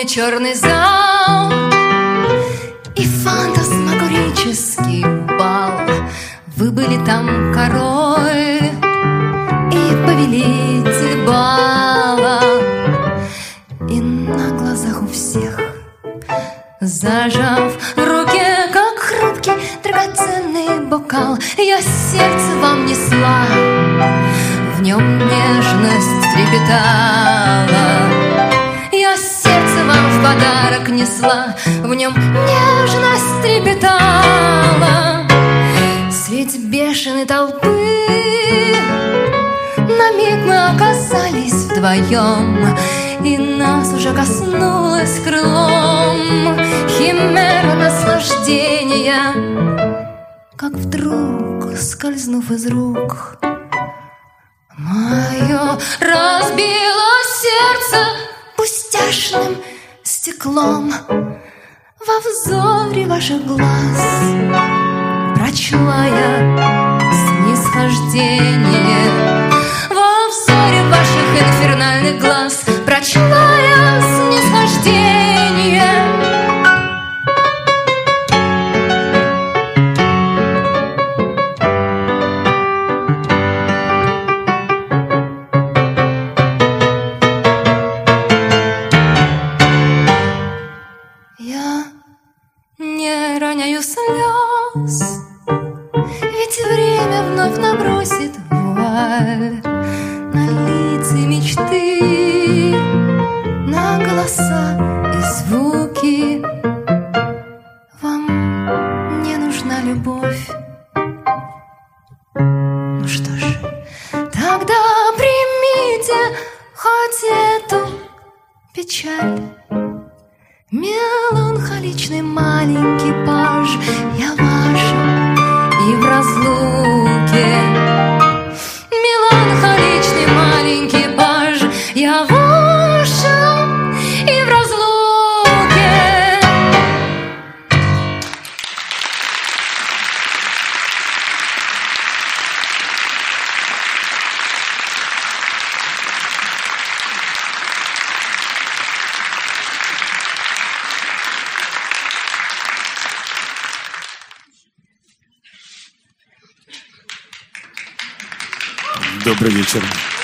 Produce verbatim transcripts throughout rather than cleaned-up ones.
мне черный зал и фантасмагорический бал. Вы были там король и повелитель бала, и на глазах у всех, зажав в руке, как хрупкий драгоценный бокал, я сердце вам несла, в нем нежность трепетала. Я сердце вам в подарок несла, в нем нежность трепетала. Средь бешеной толпы на миг мы оказались вдвоем, и нас уже коснулась крылом химера наслаждения, как вдруг, скользнув из рук, мое разбило сердце пустяшным стеклом. Во взоре ваших глаз прочла я снисхождение. Во взоре ваших инфернальных глаз прочла я снисхождение. Я не роняю слез, ведь время вновь набросит вуаль на лица мечты, на голоса и звуки. Вам не нужна любовь. Ну что ж, тогда примите хоть эту печаль. Меланхоличный маленький паж, я ваша и в разлуке. Меланхоличный маленький паж, я ваша и в разлуке. Добрый вечер.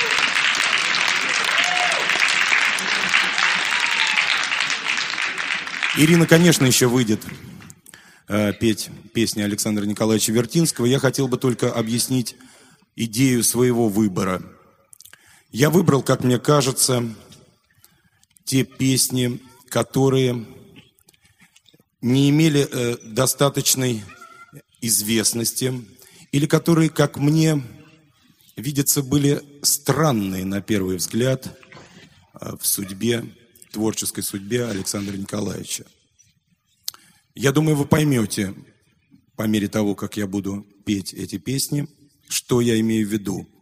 Ирина, конечно, еще выйдет э, петь песни Александра Николаевича Вертинского. Я хотел бы только объяснить идею своего выбора. Я выбрал, как мне кажется, те песни, которые не имели э, достаточной известности, или которые, как мне видится, были странные на первый взгляд в судьбе, творческой судьбе Александра Николаевича. Я думаю, вы поймете, по мере того, как я буду петь эти песни, что я имею в виду.